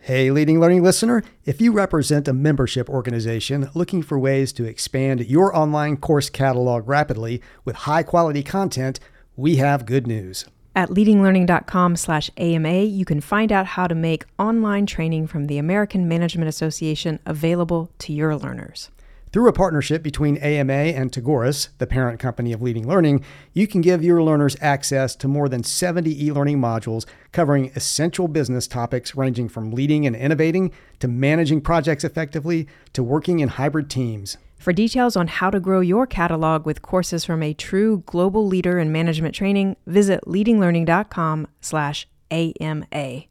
Hey, Leading Learning listener, if you represent a membership organization looking for ways to expand your online course catalog rapidly with high-quality content, we have good news. At leadinglearning.com/AMA, you can find out how to make online training from the American Management Association available to your learners. Through a partnership between AMA and Tagoras, the parent company of Leading Learning, you can give your learners access to more than 70 e-learning modules covering essential business topics ranging from leading and innovating to managing projects effectively to working in hybrid teams. For details on how to grow your catalog with courses from a true global leader in management training, visit leadinglearning.com/AMA.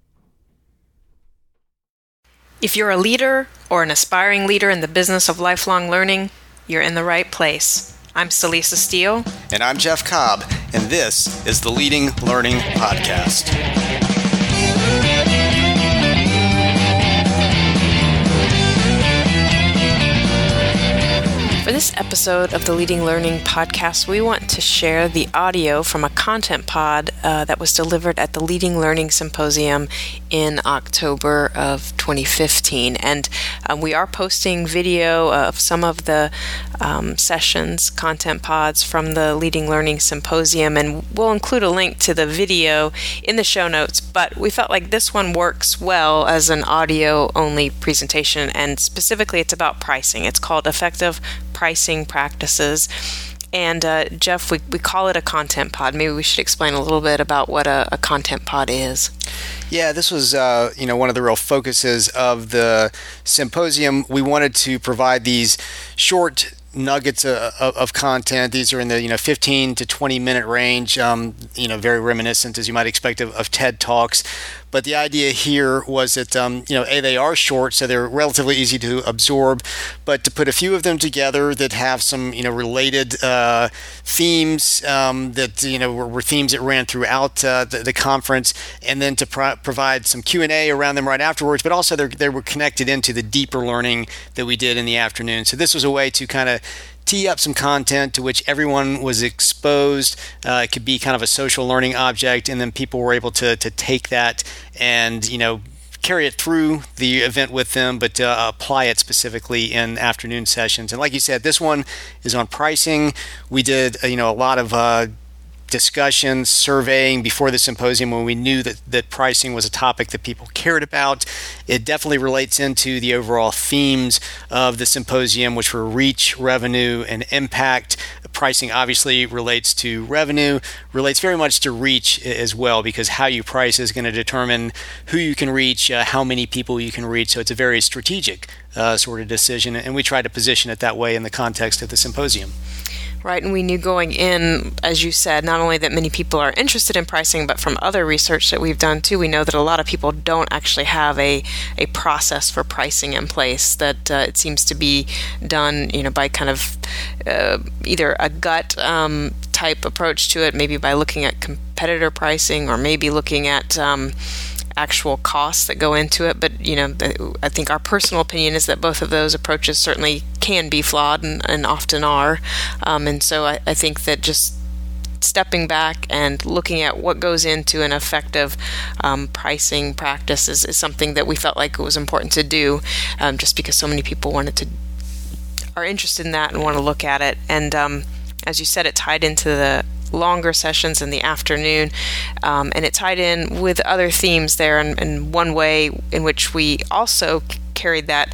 If you're a leader or an aspiring leader in the business of lifelong learning, you're in the right place. I'm Celisa Steele. And I'm Jeff Cobb, and this is the Leading Learning Podcast. For this episode of the Leading Learning Podcast, we want to share the audio from a content pod that was delivered at the Leading Learning Symposium in October of 2015. And we are posting video of some of the sessions, content pods from the Leading Learning Symposium, and we'll include a link to the video in the show notes. But we felt like this one works well as an audio-only presentation, and specifically it's about pricing. It's called Effective Pricing Practices. And Jeff, we call it a content pod. Maybe we should explain a little bit about what a content pod is. Yeah, this was one of the real focuses of the symposium. We wanted to provide these short nuggets of content. These are in the 15 to 20 minute range, very reminiscent, as you might expect, of TED Talks. But the idea here was that, they are short, so they're relatively easy to absorb, but to put a few of them together that have some, related themes that, were themes that ran throughout the conference, and then to provide some Q&A around them right afterwards, but also they were connected into the deeper learning that we did in the afternoon. So this was a way to kind of tee up some content to which everyone was exposed. It could be kind of a social learning object, and then people were able to take that and carry it through the event with them, but apply it specifically in afternoon sessions. And like you said, this one is on pricing. We did a lot of discussions, surveying before the symposium when we knew that pricing was a topic that people cared about. It definitely relates into the overall themes of the symposium, which were reach, revenue, and impact. Pricing obviously relates to revenue, relates very much to reach as well, because how you price is going to determine who you can reach, how many people you can reach. So it's a very strategic sort of decision, and we try to position it that way in the context of the symposium. Right, and we knew going in, as you said, not only that many people are interested in pricing, but from other research that we've done too, we know that a lot of people don't actually have a process for pricing in place, that it seems to be done, by kind of either a gut type approach to it, maybe by looking at competitor pricing, or maybe looking at actual costs that go into it. But I think our personal opinion is that both of those approaches certainly can be flawed and often are, and so I think that just stepping back and looking at what goes into an effective pricing practice is something that we felt like it was important to do, just because so many people are interested in that and want to look at it. And as you said, it tied into the longer sessions in the afternoon, and it tied in with other themes there. And one way in which we also carried that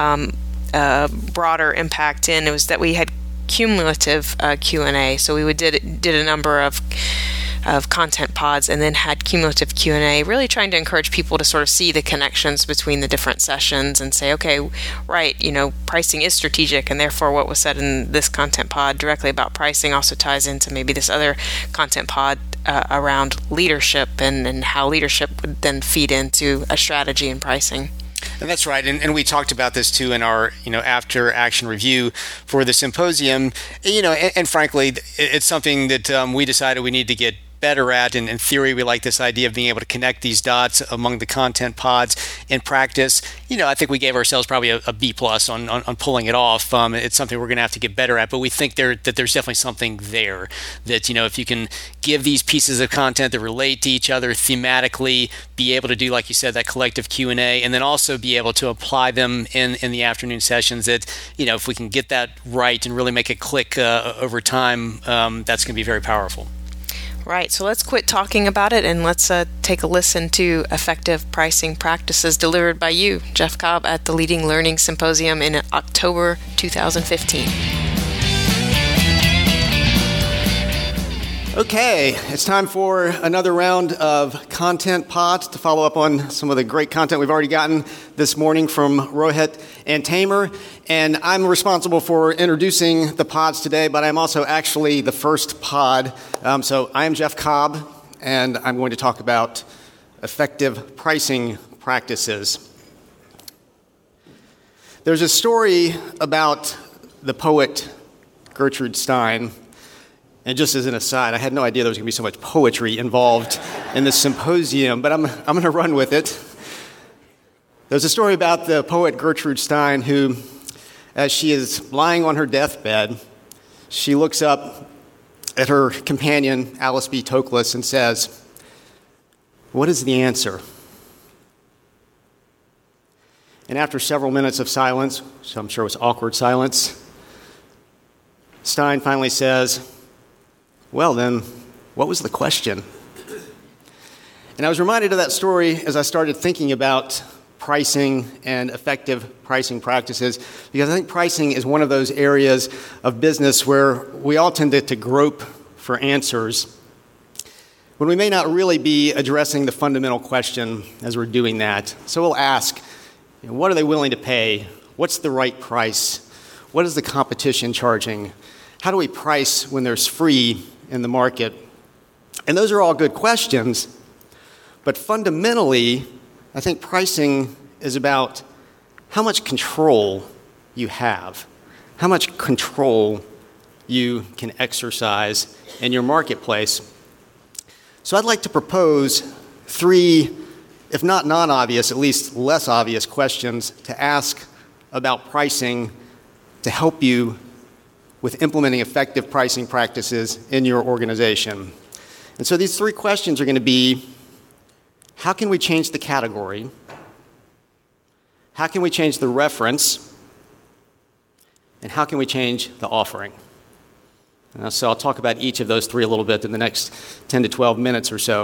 broader impact in, it was that we had cumulative Q&A. So we did a number of content pods and then had cumulative Q&A, really trying to encourage people to sort of see the connections between the different sessions and say, okay, right, pricing is strategic, and therefore what was said in this content pod directly about pricing also ties into maybe this other content pod around leadership and how leadership would then feed into a strategy in pricing. And that's right, and we talked about this too in our after action review for the symposium. And frankly, it's something that we decided we need to get better at. And in theory, we like this idea of being able to connect these dots among the content pods. In practice, I think we gave ourselves probably a B plus on pulling it off. It's something we're going to have to get better at, but we think that there's definitely something there that, if you can give these pieces of content that relate to each other thematically, be able to do, like you said, that collective Q&A, and then also be able to apply them in the afternoon sessions, that, if we can get that right and really make it click over time, that's going to be very powerful. Right, so let's quit talking about it and let's take a listen to Effective Pricing Practices delivered by you, Jeff Cobb, at the Leading Learning Symposium in October 2015. Okay, it's time for another round of content pods to follow up on some of the great content we've already gotten this morning from Rohit and Tamer. And I'm responsible for introducing the pods today, but I'm also actually the first pod. So I am Jeff Cobb, and I'm going to talk about effective pricing practices. There's a story about the poet Gertrude Stein. And just as an aside, I had no idea there was going to be so much poetry involved in this symposium, but I'm going to run with it. There's a story about the poet Gertrude Stein who, as she is lying on her deathbed, she looks up at her companion, Alice B. Toklas, and says, "What is the answer?" And after several minutes of silence, which I'm sure was awkward silence, Stein finally says, "Well then, what was the question?" And I was reminded of that story as I started thinking about pricing and effective pricing practices, because I think pricing is one of those areas of business where we all tend to grope for answers when we may not really be addressing the fundamental question as we're doing that. So we'll ask, what are they willing to pay? What's the right price? What is the competition charging? How do we price when there's free in the market? And those are all good questions, but fundamentally, I think pricing is about how much control you have, how much control you can exercise in your marketplace. So I'd like to propose 3, if not non-obvious, at least less obvious questions to ask about pricing to help you with implementing effective pricing practices in your organization. And so these 3 questions are going to be, how can we change the category? How can we change the reference? And how can we change the offering? So I'll talk about each of those 3 a little bit in the next 10 to 12 minutes or so.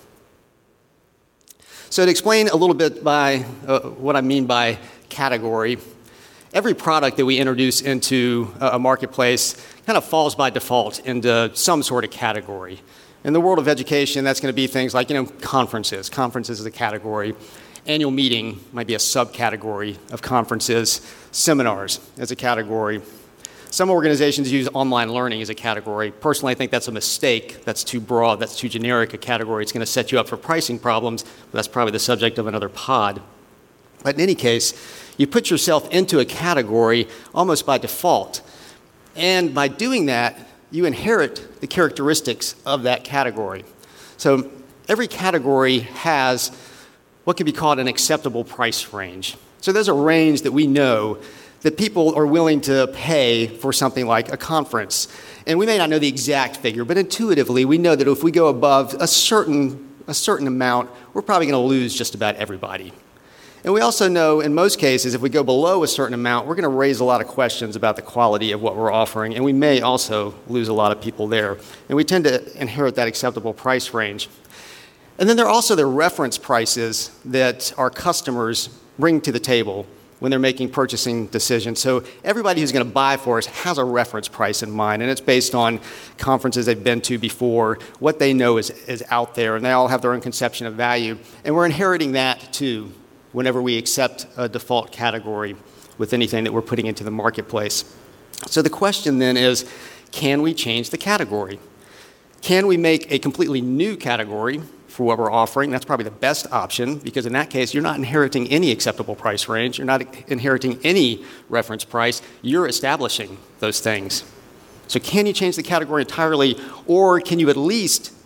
So to explain a little bit by what I mean by category, every product that we introduce into a marketplace kind of falls by default into some sort of category. In the world of education, that's going to be things like, conferences. Conferences is a category. Annual meeting might be a subcategory of conferences. Seminars as a category. Some organizations use online learning as a category. Personally, I think that's a mistake. That's too broad. That's too generic a category. It's going to set you up for pricing problems, but that's probably the subject of another pod. But in any case, you put yourself into a category almost by default. And by doing that, you inherit the characteristics of that category. So every category has what can be called an acceptable price range. So there's a range that we know that people are willing to pay for something like a conference. And we may not know the exact figure, but intuitively we know that if we go above a certain amount, we're probably going to lose just about everybody. And we also know, in most cases, if we go below a certain amount, we're going to raise a lot of questions about the quality of what we're offering, and we may also lose a lot of people there. And we tend to inherit that acceptable price range. And then there are also the reference prices that our customers bring to the table when they're making purchasing decisions. So everybody who's going to buy for us has a reference price in mind, and it's based on conferences they've been to before, what they know is out there, and they all have their own conception of value. And we're inheriting that, too, whenever we accept a default category with anything that we're putting into the marketplace. So the question then is, can we change the category? Can we make a completely new category for what we're offering? That's probably the best option, because in that case, you're not inheriting any acceptable price range. You're not inheriting any reference price. You're establishing those things. So can you change the category entirely, or can you at least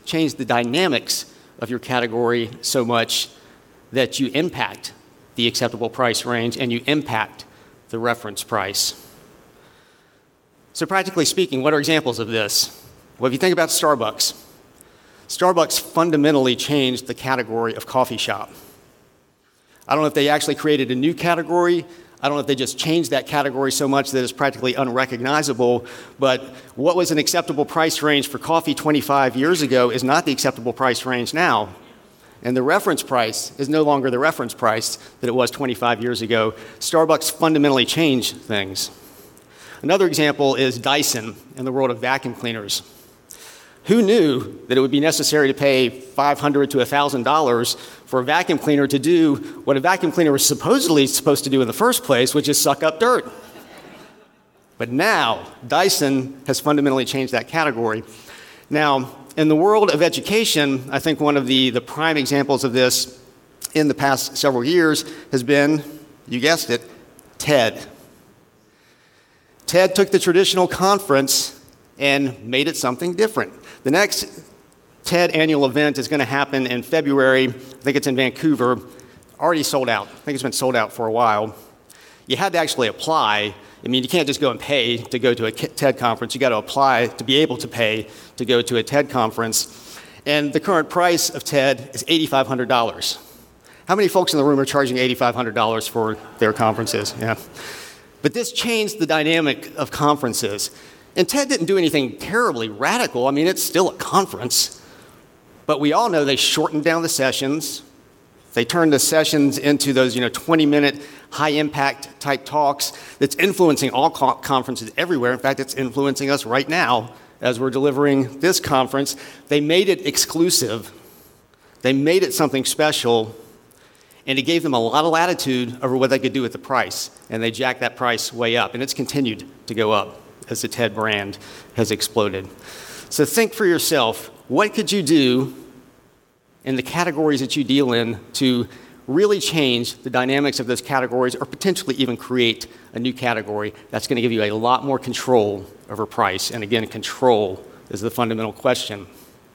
change the dynamics of your category so much that you impact the acceptable price range and you impact the reference price. So practically speaking, what are examples of this? Well, if you think about Starbucks, Starbucks fundamentally changed the category of coffee shop. I don't know if they actually created a new category. I don't know if they just changed that category so much that it's practically unrecognizable, but what was an acceptable price range for coffee 25 years ago is not the acceptable price range now. And the reference price is no longer the reference price that it was 25 years ago. Starbucks fundamentally changed things. Another example is Dyson in the world of vacuum cleaners. Who knew that it would be necessary to pay $500 to $1,000 for a vacuum cleaner to do what a vacuum cleaner was supposedly supposed to do in the first place, which is suck up dirt? But now, Dyson has fundamentally changed that category. Now, in the world of education, I think one of the prime examples of this in the past several years has been, you guessed it, TED. TED took the traditional conference and made it something different. The next TED annual event is going to happen in February. I think it's in Vancouver. Already sold out. I think it's been sold out for a while. You had to actually apply. I mean, you can't just go and pay to go to a TED conference. You got to apply to be able to pay to go to a TED conference. And the current price of TED is $8,500. How many folks in the room are charging $8,500 for their conferences? Yeah. But this changed the dynamic of conferences. And TED didn't do anything terribly radical. I mean, it's still a conference. But we all know they shortened down the sessions. They turned the sessions into those 20-minute high-impact type talks that's influencing all conferences everywhere. In fact, it's influencing us right now as we're delivering this conference. They made it exclusive. They made it something special. And it gave them a lot of latitude over what they could do with the price. And they jacked that price way up. And it's continued to go up as the TED brand has exploded. So think for yourself, what could you do in the categories that you deal in to really change the dynamics of those categories or potentially even create a new category that's going to give you a lot more control over price? And again, control is the fundamental question.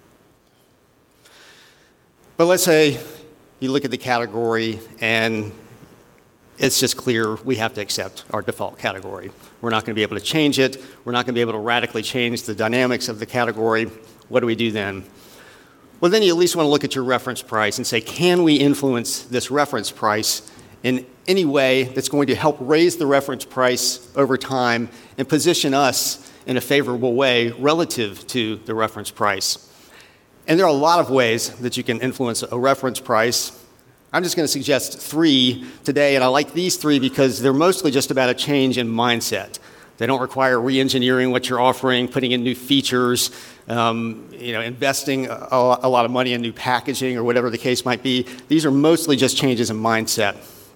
But let's say you look at the category and it's just clear we have to accept our default category. We're not going to be able to change it. We're not going to be able to radically change the dynamics of the category. What do we do then? Well, then you at least want to look at your reference price and say, can we influence this reference price in any way that's going to help raise the reference price over time and position us in a favorable way relative to the reference price? And there are a lot of ways that you can influence a reference price. I'm just going to suggest 3 today, and I like these 3 because they're mostly just about a change in mindset. They don't require re-engineering what you're offering, putting in new features, investing a lot of money in new packaging or whatever the case might be. These are mostly just changes in mindset.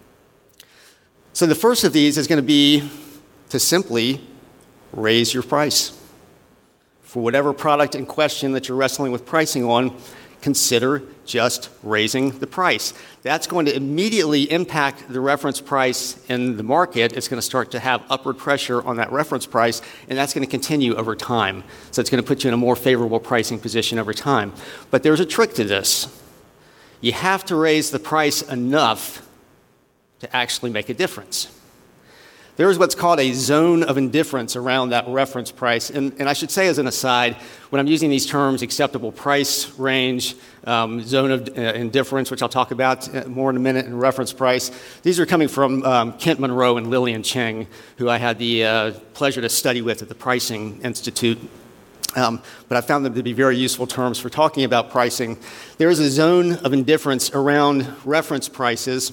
So the first of these is going to be to simply raise your price. For whatever product in question that you're wrestling with pricing on, consider just raising the price. That's going to immediately impact the reference price in the market. It's going to start to have upward pressure on that reference price, and that's going to continue over time. So it's going to put you in a more favorable pricing position over time. But there's a trick to this. You have to raise the price enough to actually make a difference. There is what's called a zone of indifference around that reference price. And I should say as an aside, when I'm using these terms, acceptable price range, zone of indifference, which I'll talk about more in a minute, and reference price, these are coming from Kent Monroe and Lillian Cheng, who I had the pleasure to study with at the Pricing Institute. But I found them to be very useful terms for talking about pricing. There is a zone of indifference around reference prices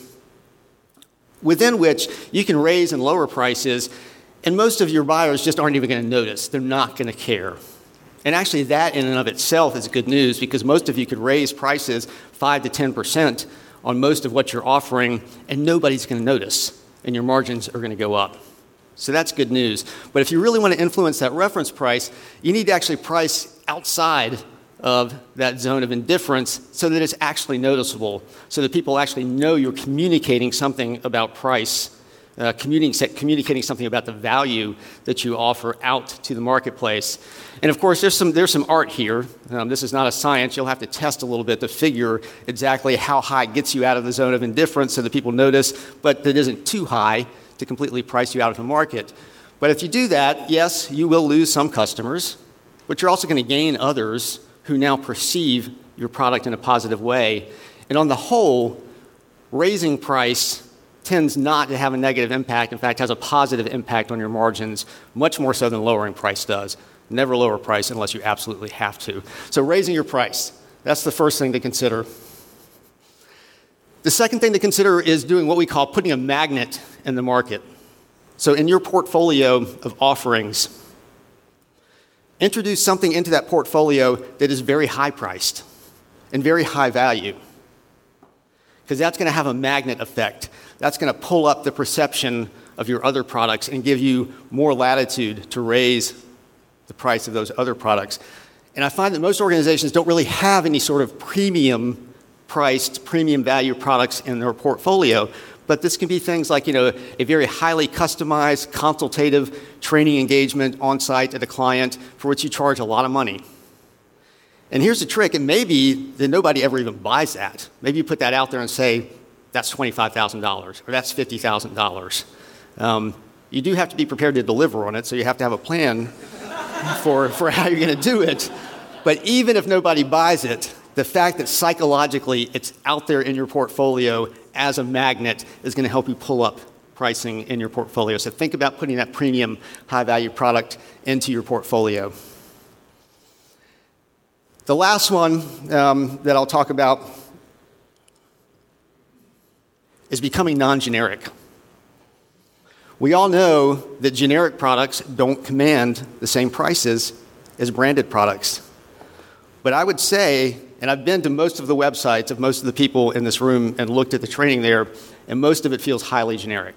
within which you can raise and lower prices, and most of your buyers just aren't even going to notice. They're not going to care. And actually, that in and of itself is good news because most of you could raise prices 5 to 10% on most of what you're offering, and nobody's going to notice, and your margins are going to go up. So that's good news. But if you really want to influence that reference price, you need to actually price outside of that zone of indifference so that it's actually noticeable, so that people actually know you're communicating something about price communicating something about the value that you offer out to the marketplace. And of course, there's some art here. This is not a science. You'll have to test a little bit to figure exactly how high it gets you out of the zone of indifference so that people notice, but that isn't too high to completely price you out of the market. But if you do that, yes, you will lose some customers, but you're also going to gain others who now perceive your product in a positive way. And on the whole, raising price tends not to have a negative impact. In fact, has a positive impact on your margins, much more so than lowering price does. Never lower price unless you absolutely have to. So raising your price, that's the first thing to consider. The second thing to consider is doing what we call putting a magnet in the market. So in your portfolio of offerings, introduce something into that portfolio that is very high priced and very high value, because that's going to have a magnet effect. That's going to pull up the perception of your other products and give you more latitude to raise the price of those other products. And I find that most organizations don't really have any sort of premium priced, premium value products in their portfolio. But this can be things like, a very highly customized, consultative training engagement on site at a client for which you charge a lot of money. And here's the trick, and maybe that nobody ever even buys that. Maybe you put that out there and say, that's $25,000 or that's $50,000. You do have to be prepared to deliver on it, so you have to have a plan for how you're going to do it. But even if nobody buys it, the fact that psychologically it's out there in your portfolio as a magnet is going to help you pull up pricing in your portfolio. So think about putting that premium, high-value product into your portfolio. The last one that I'll talk about is becoming non-generic. We all know that generic products don't command the same prices as branded products. But I would say, and I've been to most of the websites of most of the people in this room and looked at the training there, and most of it feels highly generic.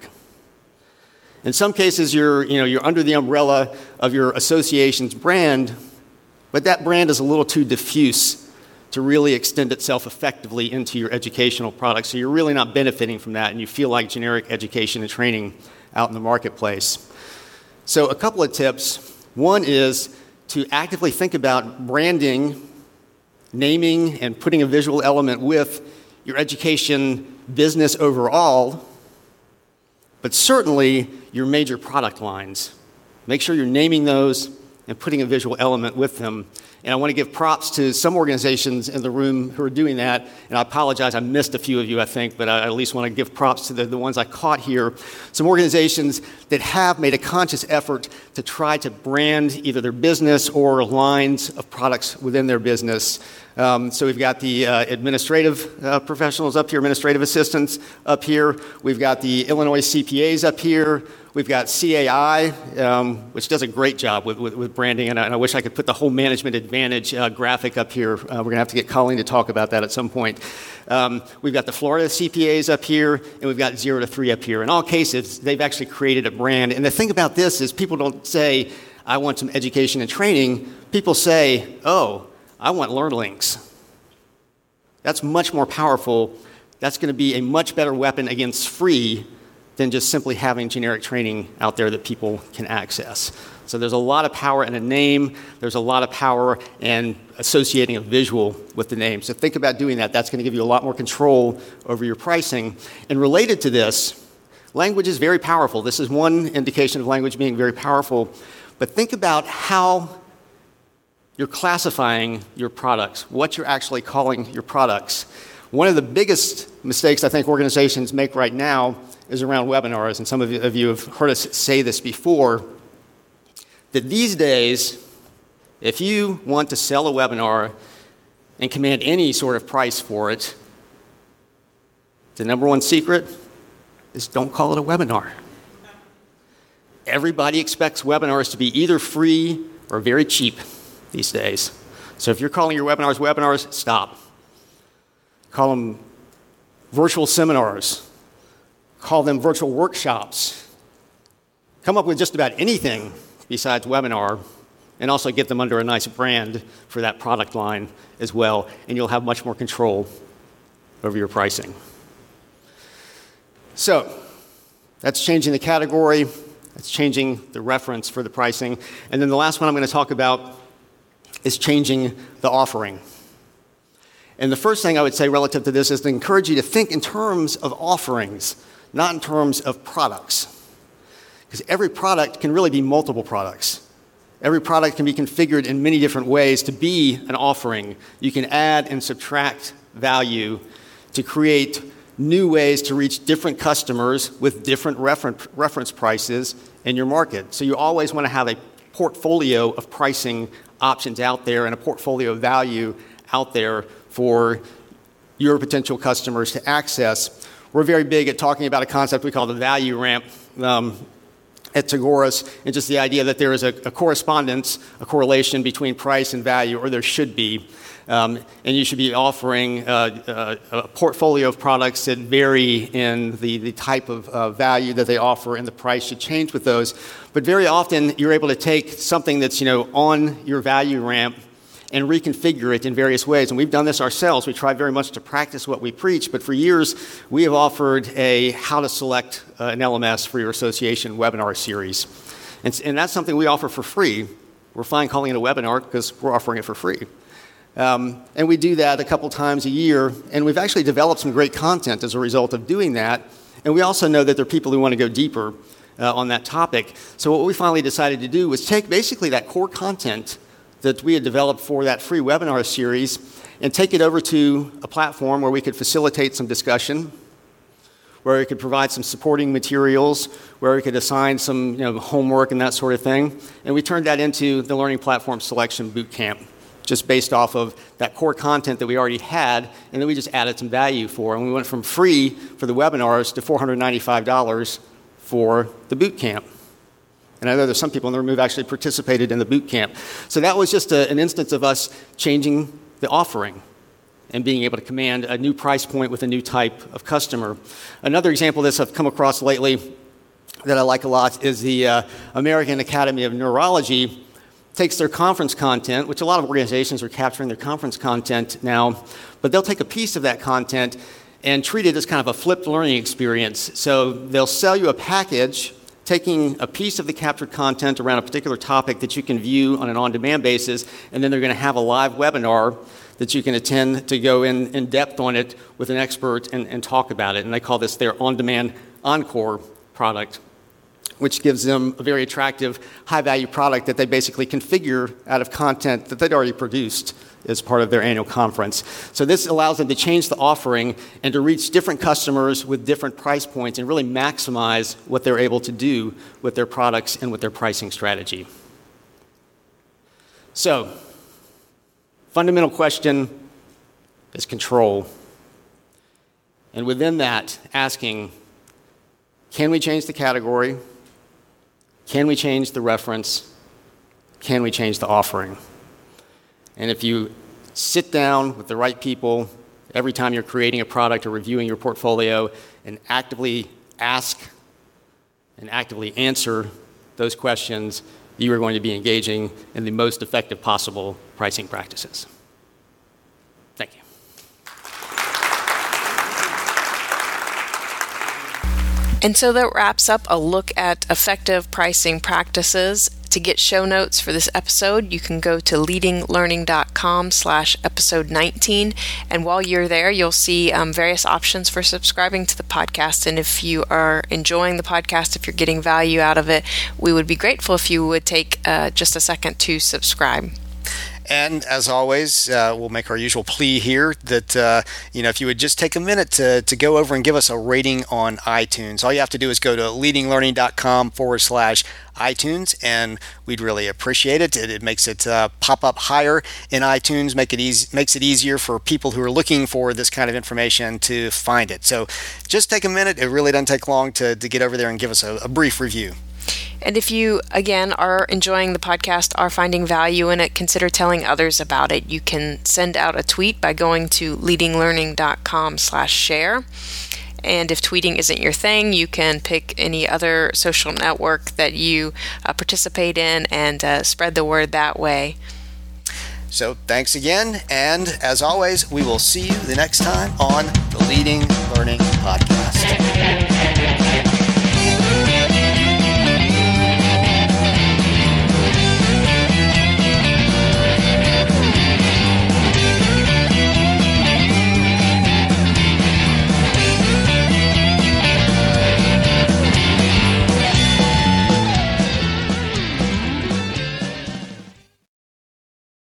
In some cases, you're under the umbrella of your association's brand, but that brand is a little too diffuse to really extend itself effectively into your educational products. So you're really not benefiting from that, and you feel like generic education and training out in the marketplace. So a couple of tips. One is to actively think about branding, naming, and putting a visual element with your education business overall, but certainly your major product lines. Make sure you're naming those and putting a visual element with them. And I want to give props to some organizations in the room who are doing that. And I apologize, I missed a few of you, I think, but I at least want to give props to the ones I caught here. Some organizations that have made a conscious effort to try to brand either their business or lines of products within their business. So we've got the administrative professionals up here, administrative assistants up here. We've got the Illinois CPAs up here. We've got CAI, which does a great job with branding, and I wish I could put the whole Management Advantage graphic up here. We're going to have to get Colleen to talk about that at some point. We've got the Florida CPAs up here, and we've got 0 to 3 up here. In all cases, they've actually created a brand. And the thing about this is people don't say, I want some education and training. People say, oh, I want LearnLinks. That's much more powerful. That's going to be a much better weapon against free than just simply having generic training out there that people can access. So there's a lot of power in a name. There's a lot of power in associating a visual with the name. So think about doing that. That's going to give you a lot more control over your pricing. And related to this, language is very powerful. This is one indication of language being very powerful. But think about how you're classifying your products, what you're actually calling your products. One of the biggest mistakes I think organizations make right now is around webinars, and some of you have heard us say this before, that these days, if you want to sell a webinar and command any sort of price for it, the number one secret is don't call it a webinar. Everybody expects webinars to be either free or very cheap these days. So if you're calling your webinars, stop. Call them virtual seminars. Call them virtual workshops. Come up with just about anything besides webinar, and also get them under a nice brand for that product line as well, and you'll have much more control over your pricing. So, That's changing the category. That's changing the reference for the pricing. And then the last one I'm going to talk about is changing the offering. And the first thing I would say relative to this is to encourage you to think in terms of offerings, not in terms of products. Because every product can really be multiple products. Every product can be configured in many different ways to be an offering. You can add and subtract value to create new ways to reach different customers with different reference prices in your market. So you always want to have a portfolio of pricing options out there and a portfolio of value out there for your potential customers to access. We're very big at talking about a concept we call the value ramp at Tagoras, and just the idea that there is a correspondence, a correlation between price and value, or there should be. And you should be offering a portfolio of products that vary in the type of value that they offer, and the price should change with those. But very often, you're able to take something that's on your value ramp and reconfigure it in various ways. And we've done this ourselves. We try very much to practice what we preach, but for years, we have offered a how to select an LMS for your association webinar series. And that's something we offer for free. We're fine calling it a webinar because we're offering it for free. And we do that a couple times a year, and we've actually developed some great content as a result of doing that. And we also know that there are people who want to go deeper on that topic. So what we finally decided to do was take basically that core content that we had developed for that free webinar series and take it over to a platform where we could facilitate some discussion, where we could provide some supporting materials, where we could assign some homework and that sort of thing. And we turned that into the Learning Platform Selection Bootcamp, just based off of that core content that we already had, and then we just added some value for. And we went from free for the webinars to $495 for the bootcamp. And I know there's some people in the room who've actually participated in the boot camp. So that was just an instance of us changing the offering and being able to command a new price point with a new type of customer. Another example of this I've come across lately that I like a lot is the American Academy of Neurology takes their conference content, which a lot of organizations are capturing their conference content now, but they'll take a piece of that content and treat it as kind of a flipped learning experience. So they'll sell you a package taking a piece of the captured content around a particular topic that you can view on an on-demand basis, and then they're going to have a live webinar that you can attend to go in depth on it with an expert and talk about it. And they call this their on-demand encore product, which gives them a very attractive, high-value product that they basically configure out of content that they'd already produced as part of their annual conference. So this allows them to change the offering and to reach different customers with different price points and really maximize what they're able to do with their products and with their pricing strategy. So, fundamental question is control. And within that, asking, can we change the category? Can we change the reference? Can we change the offering? And if you sit down with the right people every time you're creating a product or reviewing your portfolio and actively ask and actively answer those questions, you are going to be engaging in the most effective possible pricing practices. Thank you. And so that wraps up a look at effective pricing practices. To get show notes for this episode, you can go to leadinglearning.com/episode 19. And while you're there, you'll see various options for subscribing to the podcast. And if you are enjoying the podcast, if you're getting value out of it, we would be grateful if you would take just a second to subscribe. And as always, we'll make our usual plea here that, if you would just take a minute to go over and give us a rating on iTunes. All you have to do is go to leadinglearning.com/iTunes, and we'd really appreciate it. It makes it pop up higher in iTunes, makes it easier for people who are looking for this kind of information to find it. So just take a minute. It really doesn't take long to get over there and give us a brief review. And if you, again, are enjoying the podcast, are finding value in it, consider telling others about it. You can send out a tweet by going to leadinglearning.com/share. And if tweeting isn't your thing, you can pick any other social network that you participate in and spread the word that way. So thanks again. And as always, we will see you the next time on the Leading Learning Podcast.